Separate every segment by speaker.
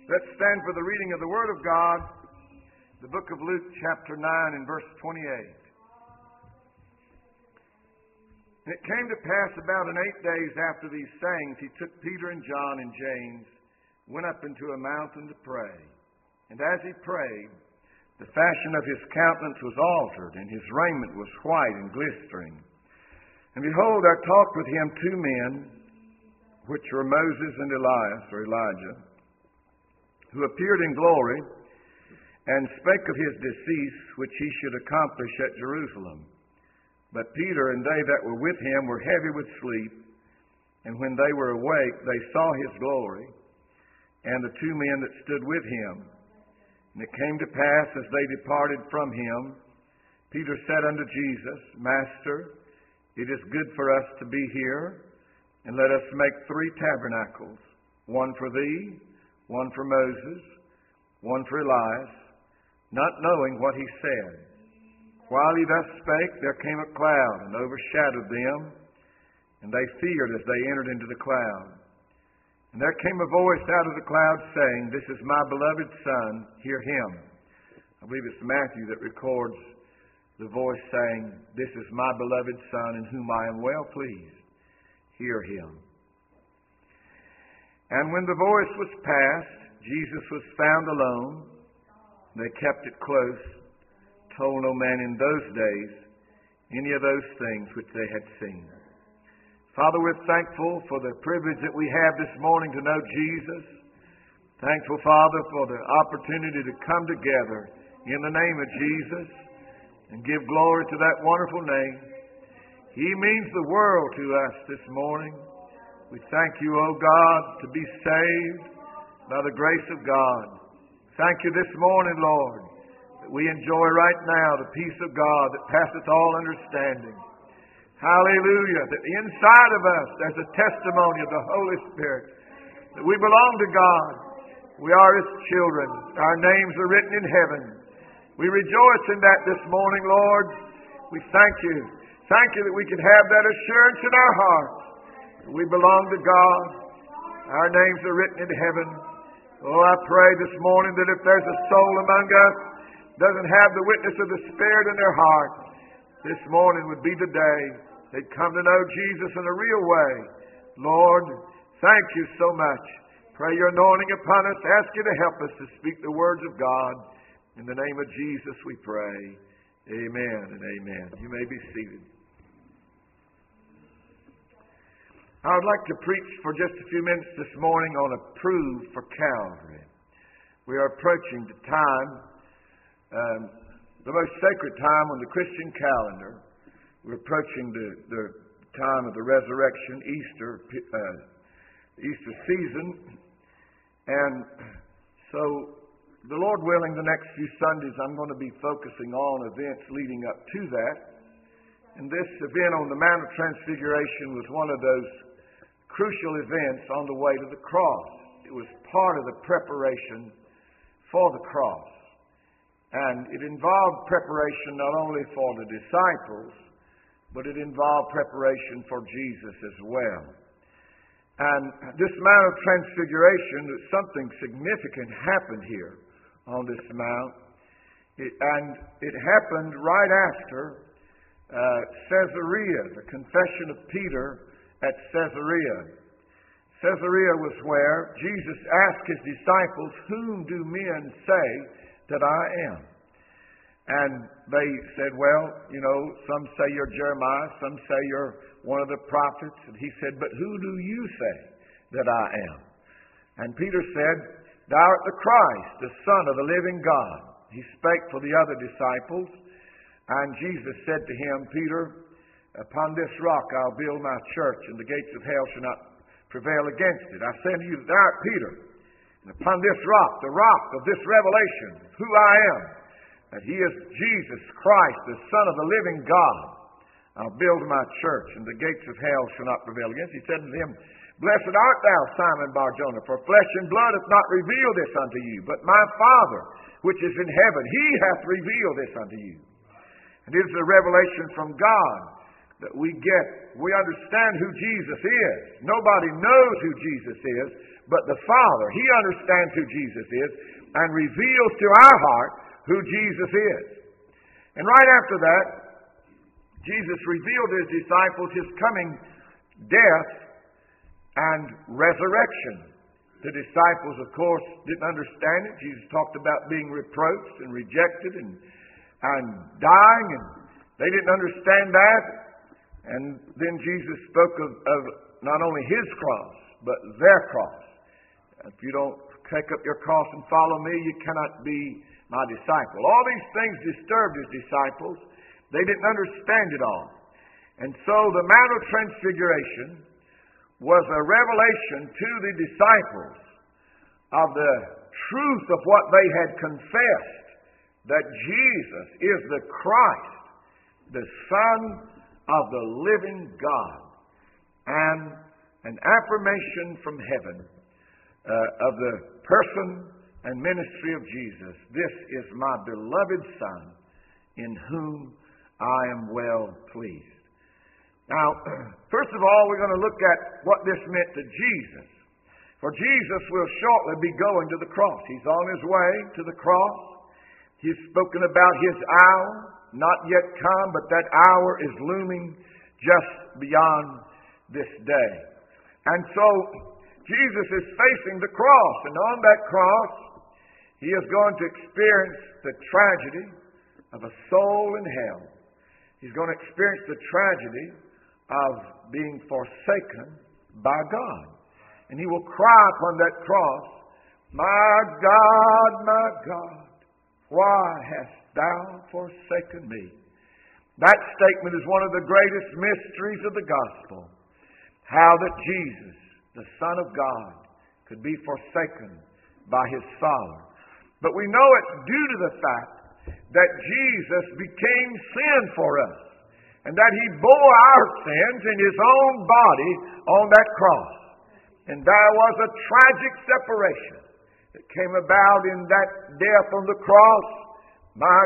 Speaker 1: Let's stand for the reading of the Word of God, the book of Luke, chapter 9 and verse 28. And it came to pass about 8 days after these sayings, he took Peter and John and James, went up into a mountain to pray. And as he prayed, the fashion of his countenance was altered, and his raiment was white and glistering. And behold, there talked with him 2 men, which were Moses and Elias, or Elijah, who appeared in glory, and spake of his decease, which he should accomplish at Jerusalem. But Peter and they that were with him were heavy with sleep, and when they were awake, they saw his glory, and the 2 men that stood with him. And it came to pass, as they departed from him, Peter said unto Jesus, Master, it is good for us to be here, and let us make 3 tabernacles, one for thee, one for Moses, one for Elias, not knowing what he said. While he thus spake, there came a cloud and overshadowed them, and they feared as they entered into the cloud. And there came a voice out of the cloud saying, This is my beloved Son, hear him. I believe it's Matthew that records the voice saying, This is my beloved Son, in whom I am well pleased. Hear him. And when the voice was past, Jesus was found alone. They kept it close, told no man in those days any of those things which they had seen. Father, we're thankful for the privilege that we have this morning to know Jesus. Thankful, Father, for the opportunity to come together in the name of Jesus and give glory to that wonderful name. He means the world to us this morning. We thank you, O God, to be saved by the grace of God. Thank you this morning, Lord, that we enjoy right now the peace of God that passeth all understanding. Hallelujah. That inside of us there's a testimony of the Holy Spirit that we belong to God. We are His children. Our names are written in heaven. We rejoice in that this morning, Lord. We thank you. Thank you that we can have that assurance in our hearts. We belong to God. Our names are written in heaven. Oh, I pray this morning that if there's a soul among us doesn't have the witness of the Spirit in their heart, this morning would be the day they'd come to know Jesus in a real way. Lord, thank you so much. Pray your anointing upon us. Ask you to help us to speak the words of God. In the name of Jesus we pray. Amen and amen. You may be seated. I would like to preach for just a few minutes this morning on Approved for Calvary. We are approaching the time, the most sacred time on the Christian calendar. We're approaching the time of the resurrection, Easter season. And so, the Lord willing, the next few Sundays I'm going to be focusing on events leading up to that. And this event on the Mount of Transfiguration was one of those crucial events on the way to the cross. It was part of the preparation for the cross. And it involved preparation not only for the disciples, but it involved preparation for Jesus as well. And this Mount of Transfiguration, something significant happened here on this mount. And it happened right after Caesarea, the confession of Peter at Caesarea. Caesarea was where Jesus asked his disciples, Whom do men say that I am? And they said, well, some say you're Jeremiah, some say you're one of the prophets. And he said, but who do you say that I am? And Peter said, Thou art the Christ, the Son of the living God. He spake for the other disciples. And Jesus said to him, Peter, upon this rock I'll build my church, and the gates of hell shall not prevail against it. I say unto you, Thou art Peter, and upon this rock, the rock of this revelation, who I am, that He is Jesus Christ, the Son of the living God, I'll build my church, and the gates of hell shall not prevail against it. He said unto him, Blessed art thou, Simon Bar-Jonah, for flesh and blood hath not revealed this unto you, but my Father which is in heaven, He hath revealed this unto you. And it is a revelation from God that we get. We understand who Jesus is. Nobody knows who Jesus is but the Father. He understands who Jesus is and reveals to our heart who Jesus is. And right after that, Jesus revealed to His disciples His coming death and resurrection. The disciples, of course, didn't understand it. Jesus talked about being reproached and rejected and dying, and they didn't understand that. And then Jesus spoke of not only His cross, but their cross. If you don't take up your cross and follow me, you cannot be my disciple. All these things disturbed His disciples. They didn't understand it all. And so the Mount of Transfiguration was a revelation to the disciples of the truth of what they had confessed, that Jesus is the Christ, the Son of the living God, and an affirmation from heaven of the person and ministry of Jesus. This is my beloved Son, in whom I am well pleased. Now, first of all, we're going to look at what this meant to Jesus. For Jesus will shortly be going to the cross. He's on His way to the cross. He's spoken about His hour, not yet come, but that hour is looming just beyond this day. And so, Jesus is facing the cross, and on that cross, He is going to experience the tragedy of a soul in hell. He's going to experience the tragedy of being forsaken by God. And He will cry upon that cross, my God, why hast Thou forsaken me? That statement is one of the greatest mysteries of the gospel. How that Jesus, the Son of God, could be forsaken by His Father. But we know it's due to the fact that Jesus became sin for us, and that He bore our sins in His own body on that cross. And there was a tragic separation that came about in that death on the cross. My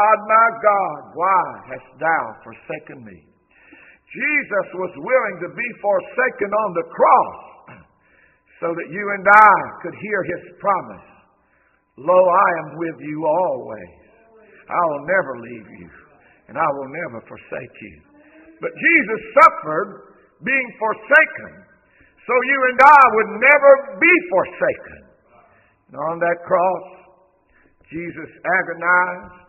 Speaker 1: God, why hast Thou forsaken me? Jesus was willing to be forsaken on the cross so that you and I could hear His promise. Lo, I am with you always. I will never leave you, and I will never forsake you. But Jesus suffered being forsaken, so you and I would never be forsaken. And on that cross, Jesus agonized,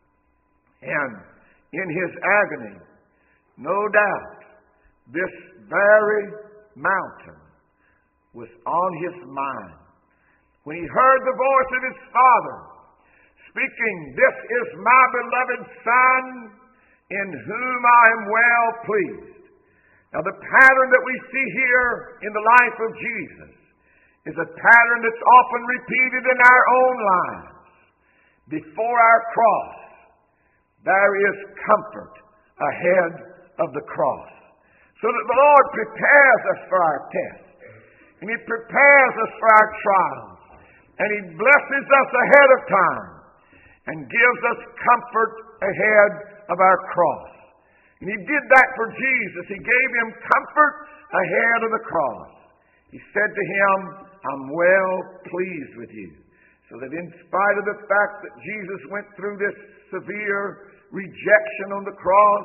Speaker 1: and in His agony, no doubt, this very mountain was on His mind. When He heard the voice of His Father speaking, this is my beloved Son, in whom I am well pleased. Now, the pattern that we see here in the life of Jesus is a pattern that's often repeated in our own lives. Before our cross, there is comfort ahead of the cross. So that the Lord prepares us for our test. And He prepares us for our trials. And He blesses us ahead of time. And gives us comfort ahead of our cross. And He did that for Jesus. He gave Him comfort ahead of the cross. He said to Him, I'm well pleased with you. So that in spite of the fact that Jesus went through this severe rejection on the cross,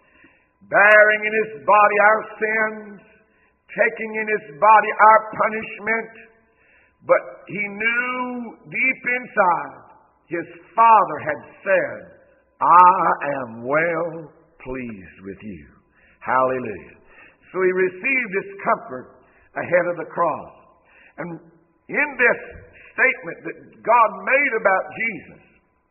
Speaker 1: bearing in His body our sins, taking in His body our punishment, but He knew deep inside His Father had said, I am well pleased with you. Hallelujah. So He received His comfort ahead of the cross. And in this statement that God made about Jesus,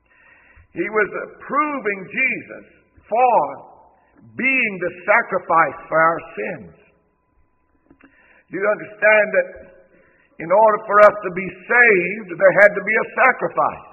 Speaker 1: He was approving Jesus for being the sacrifice for our sins. You understand that in order for us to be saved, there had to be a sacrifice.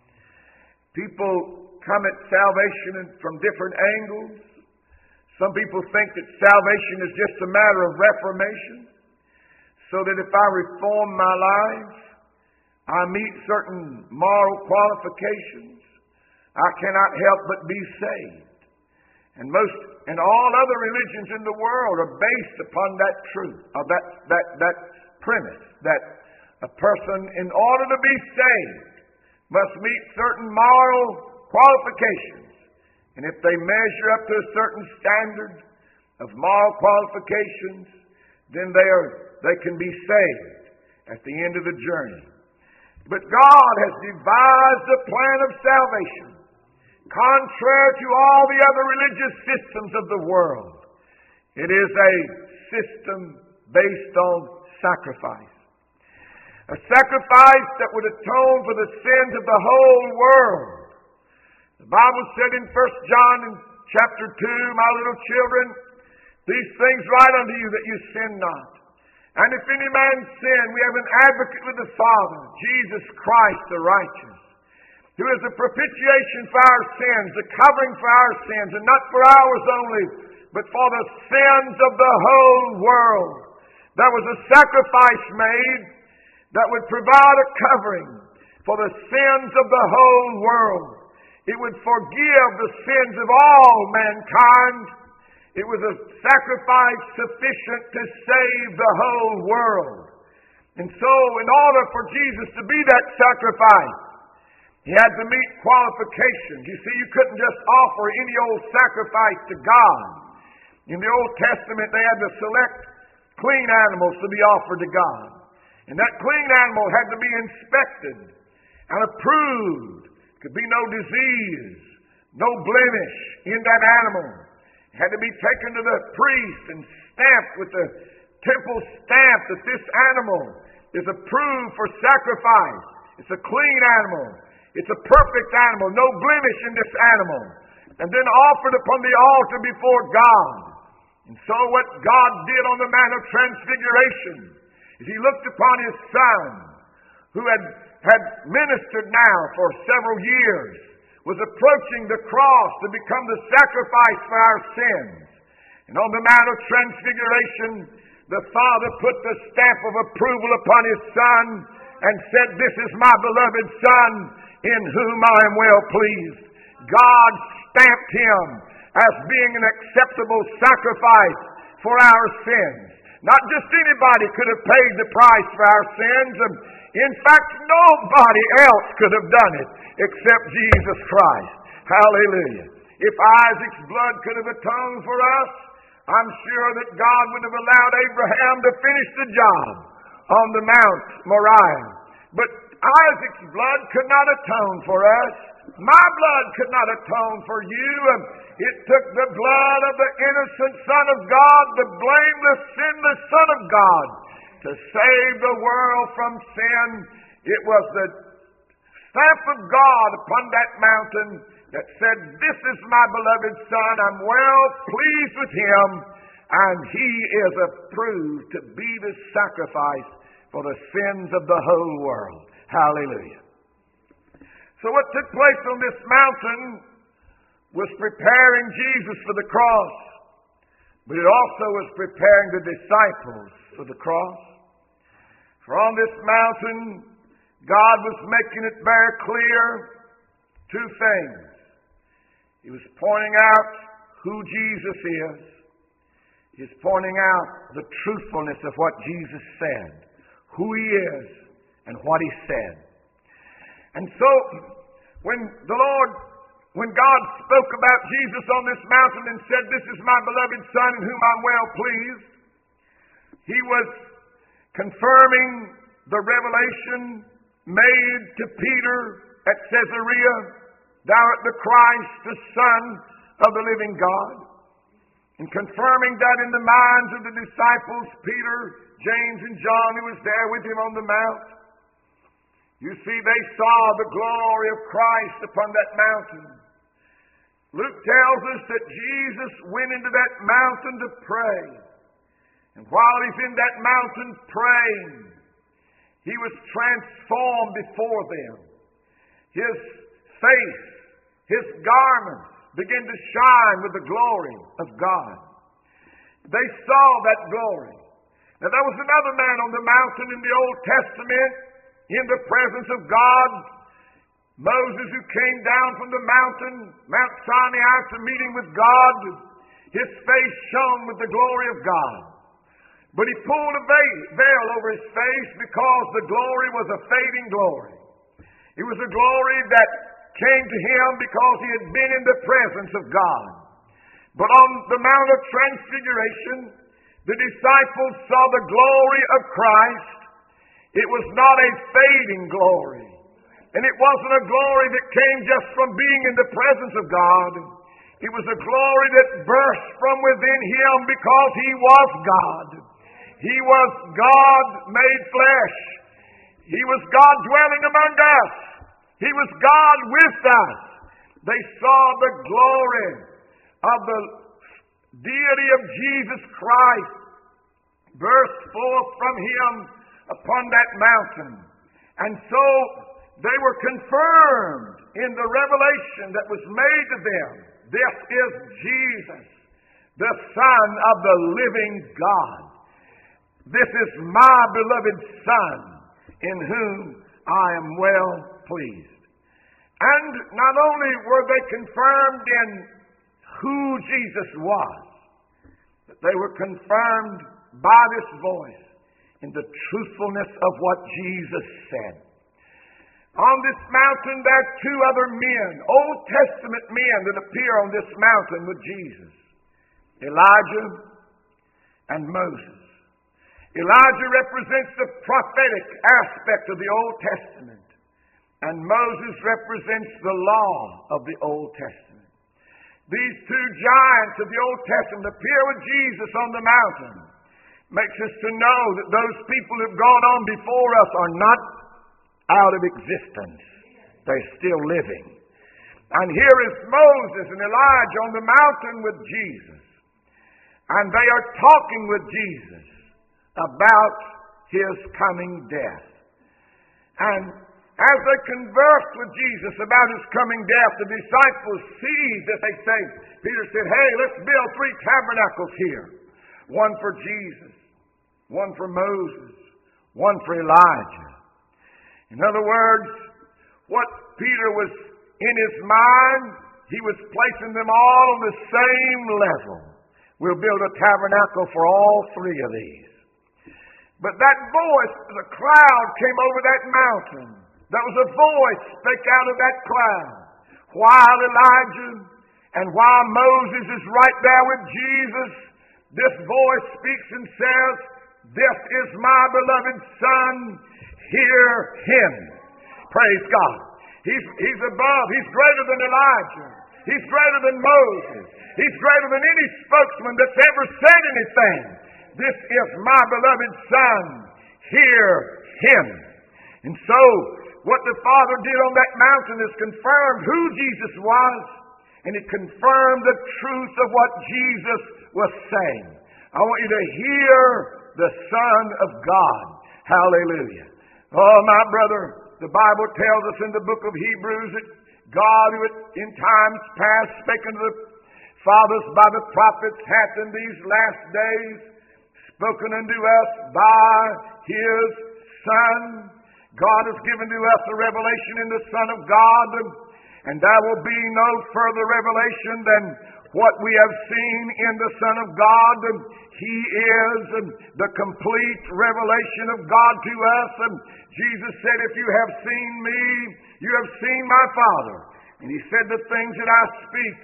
Speaker 1: People come at salvation from different angles. Some people think that salvation is just a matter of reformation, so that if I reform my life, I meet certain moral qualifications, I cannot help but be saved. And all other religions in the world are based upon that truth, or that premise, that a person, in order to be saved, must meet certain moral qualifications. And if they measure up to a certain standard of moral qualifications, then they can be saved at the end of the journey. But God has devised a plan of salvation, contrary to all the other religious systems of the world. It is a system based on sacrifice. A sacrifice that would atone for the sins of the whole world. The Bible said in 1 John in chapter 2, my little children, these things write unto you that you sin not. And if any man sin, we have an advocate with the Father, Jesus Christ the righteous, who is a propitiation for our sins, a covering for our sins, and not for ours only, but for the sins of the whole world. There was a sacrifice made that would provide a covering for the sins of the whole world. It would forgive the sins of all mankind. It was a sacrifice sufficient to save the whole world. And so, in order for Jesus to be that sacrifice, He had to meet qualifications. You see, you couldn't just offer any old sacrifice to God. In the Old Testament, they had to select clean animals to be offered to God. And that clean animal had to be inspected and approved. Could be no disease, no blemish in that animal. It had to be taken to the priest and stamped with the temple stamp that this animal is approved for sacrifice. It's a clean animal. It's a perfect animal, no blemish in this animal. And then offered upon the altar before God. And so what God did on the Mount of Transfiguration is He looked upon His Son, who had ministered now for several years, was approaching the cross to become the sacrifice for our sins. And on the Mount of Transfiguration, the Father put the stamp of approval upon His Son and said, "This is my beloved Son, in whom I am well pleased." God stamped Him as being an acceptable sacrifice for our sins. Not just anybody could have paid the price for our sins. In fact, nobody else could have done it except Jesus Christ. Hallelujah. If Isaac's blood could have atoned for us, I'm sure that God would have allowed Abraham to finish the job on the Mount Moriah. But Isaac's blood could not atone for us. My blood could not atone for you. It took the blood of the innocent Son of God, the blameless, sinless Son of God, to save the world from sin. It was the stamp of God upon that mountain that said, "This is my beloved Son. I'm well pleased with Him, and He is approved to be the sacrifice for the sins of the whole world." Hallelujah. So what took place on this mountain was preparing Jesus for the cross, but it also was preparing the disciples for the cross. For on this mountain, God was making it very clear two things. He was pointing out who Jesus is. He's pointing out the truthfulness of what Jesus said, who He is, and what He said. And so, when God spoke about Jesus on this mountain and said, "This is my beloved Son in whom I'm well pleased," He was confirming the revelation made to Peter at Caesarea, "Thou art the Christ, the Son of the living God." And confirming that in the minds of the disciples, Peter, James, and John, who was there with Him on the mount. You see, they saw the glory of Christ upon that mountain. Luke tells us that Jesus went into that mountain to pray. And while He's in that mountain praying, He was transformed before them. His face, His garments began to shine with the glory of God. They saw that glory. Now there was another man on the mountain in the Old Testament, in the presence of God, Moses, who came down from the mountain, Mount Sinai, to meeting with God, his face shone with the glory of God. But he pulled a veil over his face because the glory was a fading glory. It was a glory that came to him because he had been in the presence of God. But on the Mount of Transfiguration, the disciples saw the glory of Christ. It was not a fading glory. And it wasn't a glory that came just from being in the presence of God. It was a glory that burst from within him because he was God. He was God made flesh. He was God dwelling among us. He was God with us. They saw the glory of the deity of Jesus Christ burst forth from him upon that mountain. And so they were confirmed in the revelation that was made to them. This is Jesus, the Son of the living God. This is my beloved Son, in whom I am well pleased. And not only were they confirmed in who Jesus was, but they were confirmed by this voice in the truthfulness of what Jesus said. On this mountain there are two other men, Old Testament men, that appear on this mountain with Jesus: Elijah and Moses. Elijah represents the prophetic aspect of the Old Testament, and Moses represents the law of the Old Testament. These two giants of the Old Testament appear with Jesus on the mountain. Makes us to know that those people who have gone on before us are not out of existence. They're still living. And here is Moses and Elijah on the mountain with Jesus. And they are talking with Jesus about his coming death. And as they conversed with Jesus about his coming death, the disciples seized, as they say, Peter said, "Hey, let's build 3 tabernacles here. One for Jesus, one for Moses, one for Elijah." In other words, what Peter was in his mind, he was placing them all on the same level. We'll build a tabernacle for all 3 of these. But that voice, the cloud came over that mountain. There was a voice spake out of that cloud. While Elijah and while Moses is right there with Jesus, this voice speaks and says, "This is my beloved Son, hear him." Praise God. He's above. He's greater than Elijah. He's greater than Moses. He's greater than any spokesman that's ever said anything. This is my beloved Son, hear him. And so, what the Father did on that mountain is confirmed who Jesus was, and it confirmed the truth of what Jesus was saying. I want you to hear the Son of God. Hallelujah. Oh, my brother, the Bible tells us in the book of Hebrews that God, who in times past spake unto the fathers by the prophets, hath in these last days spoken unto us by his Son. God has given to us a revelation in the Son of God, and there will be no further revelation than what we have seen in the Son of God. He is the complete revelation of God to us. And Jesus said, "If you have seen me, you have seen my Father." And he said, "The things that I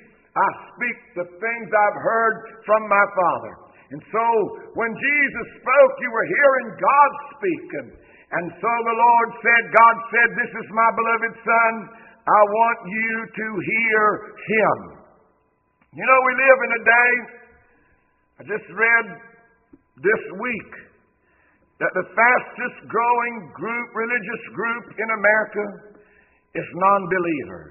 Speaker 1: speak the things I've heard from my Father." And so, when Jesus spoke, you were hearing God speak. And so the Lord said, God said, "This is my beloved Son. I want you to hear him." You know, we live in a day, I just read this week, that the fastest growing religious group in America is non-believers.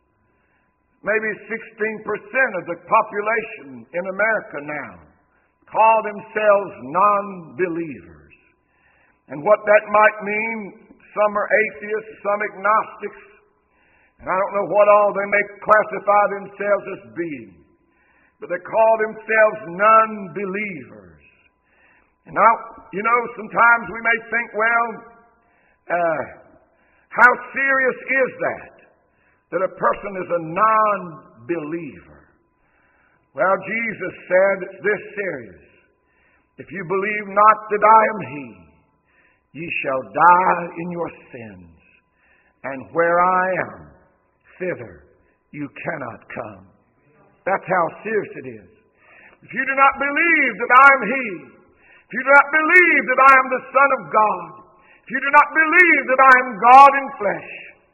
Speaker 1: Maybe 16% of the population in America now call themselves non-believers. And what that might mean, some are atheists, some agnostics, and I don't know what all they may classify themselves as being. But they call themselves non-believers. And now, you know, sometimes we may think, well, how serious is that? that a person is a non-believer? Well, Jesus said it's this serious. If you believe not that I am He, ye shall die in your sins. And where I am, thither you cannot come. That's how serious it is. If you do not believe that I am He, if you do not believe that I am the Son of God, if you do not believe that I am God in flesh,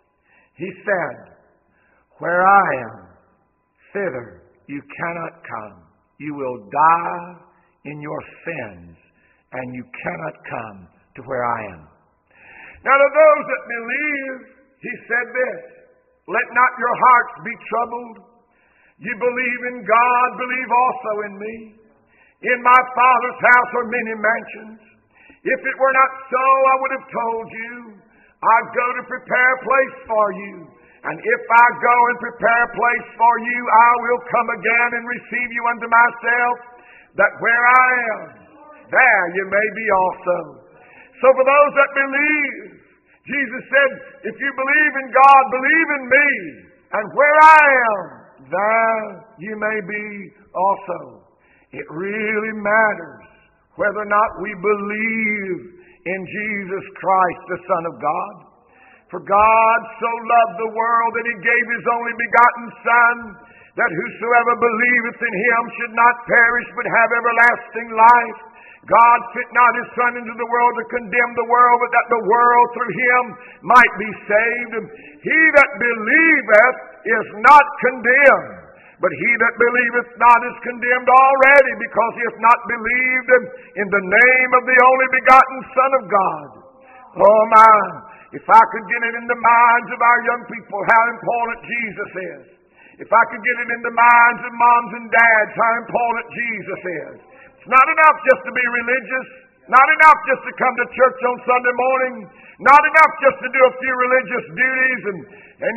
Speaker 1: He said, where I am, thither you cannot come. You will die in your sins, and you cannot come to where I am. Now to those that believe, He said this, let not your hearts be troubled. You believe in God, believe also in me. In my Father's house are many mansions. If it were not so, I would have told you. I go to prepare a place for you. And if I go and prepare a place for you, I will come again and receive you unto myself, that where I am, there you may be also. So for those that believe, Jesus said, if you believe in God, believe in me. And where I am, there you may be also. It really matters whether or not we believe in Jesus Christ, the Son of God. For God so loved the world that He gave His only begotten Son, that whosoever believeth in Him should not perish but have everlasting life. God sent not His Son into the world to condemn the world, but that the world through Him might be saved. He that believeth is not condemned, but he that believeth not is condemned already, because he hath not believed in the name of the only begotten Son of God. Oh my, if I could get it in the minds of our young people how important Jesus is. If I could get it in the minds of moms and dads how important Jesus is. It's not enough just to be religious. Not enough just to come to church on Sunday morning. Not enough just to do a few religious duties and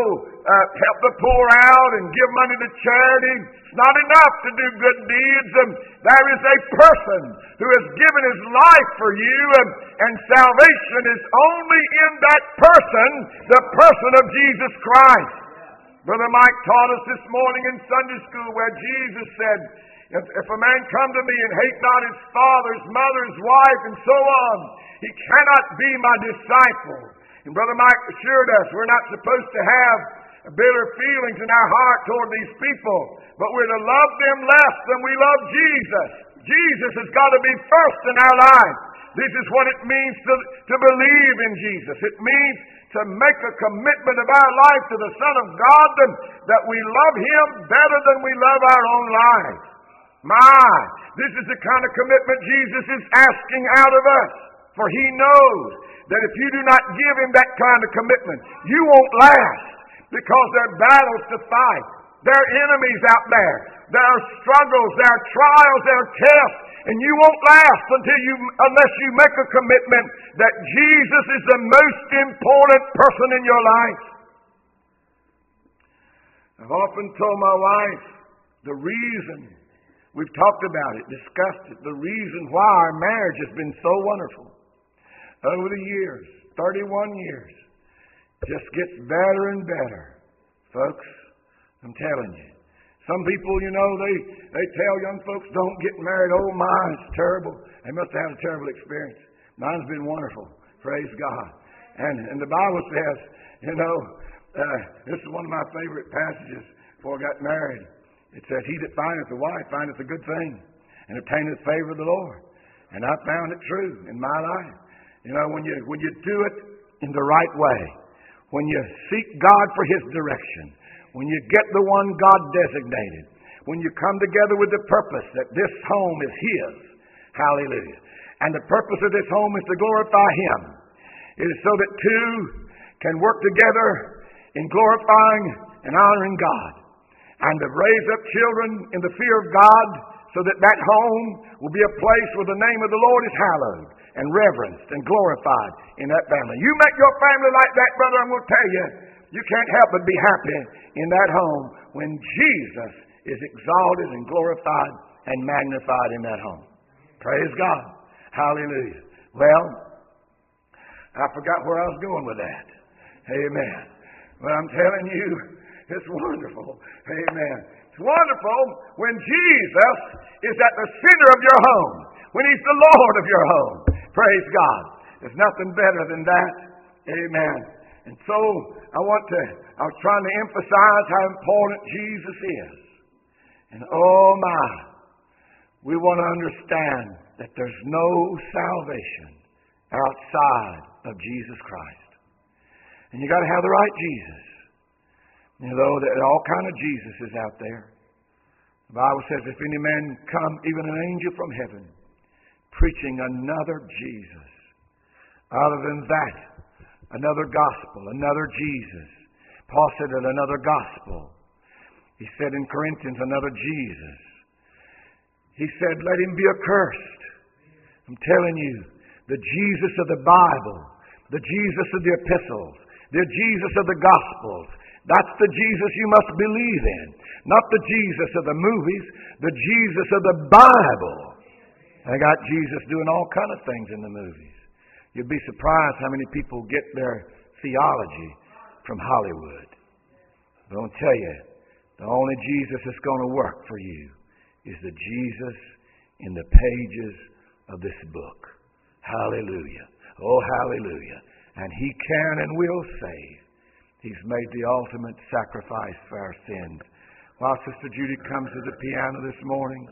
Speaker 1: help the poor out and give money to charity. It's not enough to do good deeds. There is a person who has given his life for you, and salvation is only in that person, the person of Jesus Christ. Brother Mike taught us this morning in Sunday school where Jesus said, if a man come to me and hate not his father, his mother, his wife, and so on, he cannot be my disciple. And Brother Mike assured us we're not supposed to have bitter feelings in our heart toward these people, but we're to love them less than we love Jesus. Jesus has got to be first in our life. This is what it means to believe in Jesus. It means to make a commitment of our life to the Son of God, that we love Him better than we love our own lives. This is the kind of commitment Jesus is asking out of us. For He knows that if you do not give Him that kind of commitment, you won't last. Because there are battles to fight. There are enemies out there. There are struggles, there are trials, there are tests. And you won't last unless you make a commitment that Jesus is the most important person in your life. I've often told my wife the reason, we've talked about it, discussed it, the reason why our marriage has been so wonderful over the years, 31 years, just gets better and better. Folks, I'm telling you. Some people, they tell young folks, don't get married. Oh my, it's terrible. They must have had a terrible experience. Mine's been wonderful. Praise God. And the Bible says, this is one of my favorite passages before I got married. It says, he that findeth a wife findeth a good thing, and obtaineth favor of the Lord. And I found it true in my life. When you do it in the right way, when you seek God for His direction, when you get the one God designated, when you come together with the purpose that this home is His, hallelujah. And the purpose of this home is to glorify Him. It is so that two can work together in glorifying and honoring God, and to raise up children in the fear of God, so that that home will be a place where the name of the Lord is hallowed and reverenced and glorified in that family. You make your family like that, brother, I'm going to tell you, you can't help but be happy in that home when Jesus is exalted and glorified and magnified in that home. Praise God. Hallelujah. Well, I forgot where I was going with that. Amen. Well, I'm telling you, it's wonderful. Amen. It's wonderful when Jesus is at the center of your home, when He's the Lord of your home. Praise God. There's nothing better than that. Amen. And so I was trying to emphasize how important Jesus is. And oh my, we want to understand that there's no salvation outside of Jesus Christ. And you got to have the right Jesus. You know, there are all kind of Jesuses out there. The Bible says, if any man come, even an angel from heaven, preaching another Jesus, other than that, another gospel, another Jesus. Paul said that another gospel. He said in Corinthians, another Jesus. He said, let him be accursed. I'm telling you, the Jesus of the Bible, the Jesus of the epistles, the Jesus of the Gospels, that's the Jesus you must believe in. Not the Jesus of the movies, the Jesus of the Bible. They got Jesus doing all kind of things in the movies. You'd be surprised how many people get their theology from Hollywood. But I'll tell you, the only Jesus that's going to work for you is the Jesus in the pages of this book. Hallelujah. Oh, hallelujah. And He can and will save. He's made the ultimate sacrifice for our sins. While Sister Judy comes to the piano this morning,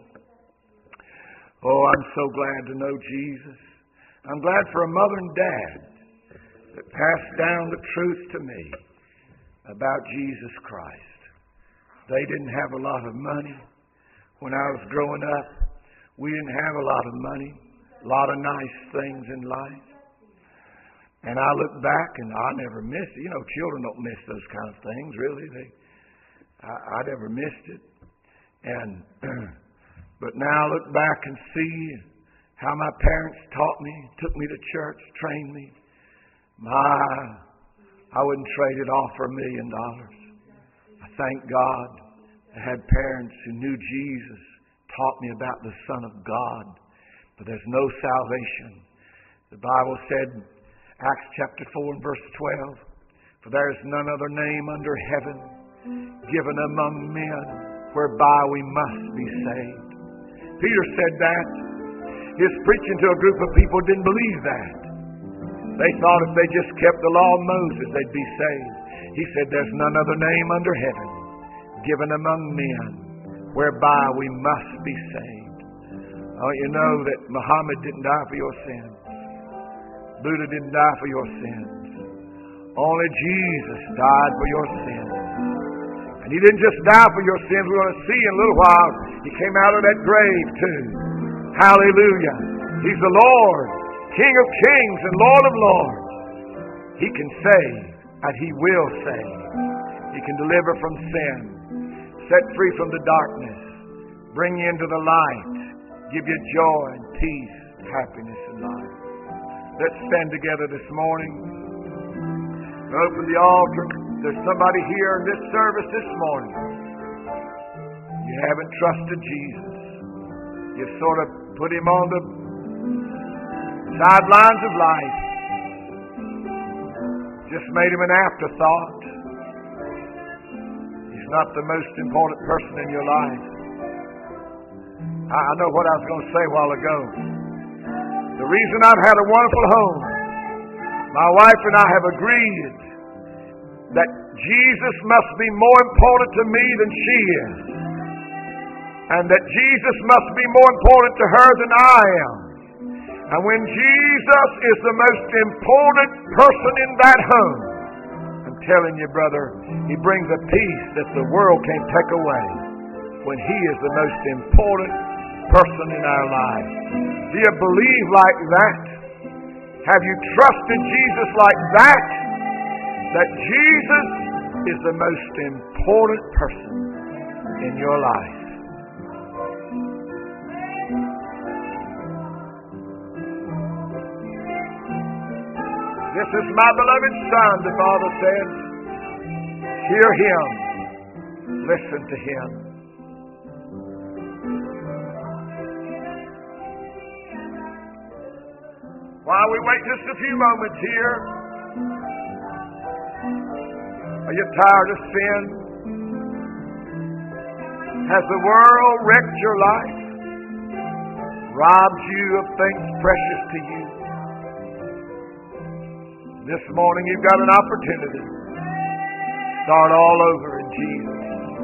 Speaker 1: oh, I'm so glad to know Jesus. I'm glad for a mother and dad that passed down the truth to me about Jesus Christ. They didn't have a lot of money. When I was growing up, we didn't have a lot of money, a lot of nice things in life. And I look back and I never missed it. You know, children don't miss those kind of things, really. I never missed it. But now I look back and see how my parents taught me, took me to church, trained me. I wouldn't trade it all for $1 million. I thank God I had parents who knew Jesus, taught me about the Son of God. But there's no salvation. The Bible said, Acts chapter 4 and verse 12, for there is none other name under heaven given among men whereby we must be saved. Peter said that. He was preaching to a group of people who didn't believe that. They thought if they just kept the law of Moses, they'd be saved. He said there's none other name under heaven given among men whereby we must be saved. Oh, you know that Muhammad didn't die for your sins. Buddha didn't die for your sins. Only Jesus died for your sins. And He didn't just die for your sins. We're going to see in a little while. He came out of that grave too. Hallelujah. He's the Lord, King of kings and Lord of lords. He can save and He will save. He can deliver from sin, set free from the darkness, bring you into the light, give you joy and peace, happiness and life. Let's stand together this morning. Open the altar. There's somebody here in this service this morning. You haven't trusted Jesus. You've sort of put Him on the sidelines of life. Just made Him an afterthought. He's not the most important person in your life. I know what I was going to say a while ago. The reason I've had a wonderful home, my wife and I have agreed that Jesus must be more important to me than she is. And that Jesus must be more important to her than I am. And when Jesus is the most important person in that home, I'm telling you, brother, He brings a peace that the world can't take away. When He is the most important person in our lives. Do you believe like that? Have you trusted Jesus like that? That Jesus is the most important person in your life. This is my beloved Son, the Father said. Hear Him. Listen to Him. While we wait just a few moments here, Are you tired of sin? Has the world wrecked your life? Robbed you of things precious to you? This morning you've got an opportunity. Start all over in Jesus.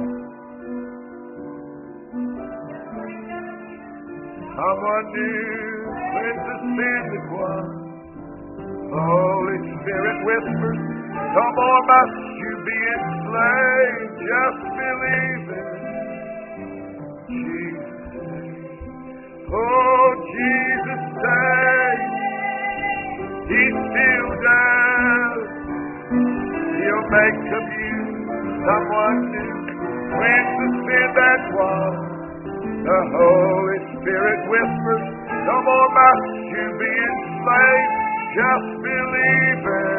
Speaker 1: Someone new cleanses sin that was. Holy Spirit whispers, no more must you be enslaved. Just believe it. Jesus saves. Oh, Jesus saves. He still does. He'll make of you someone new. Cleanse the sin that was. The Holy Spirit whispers, no more must you be enslaved. Just believe it.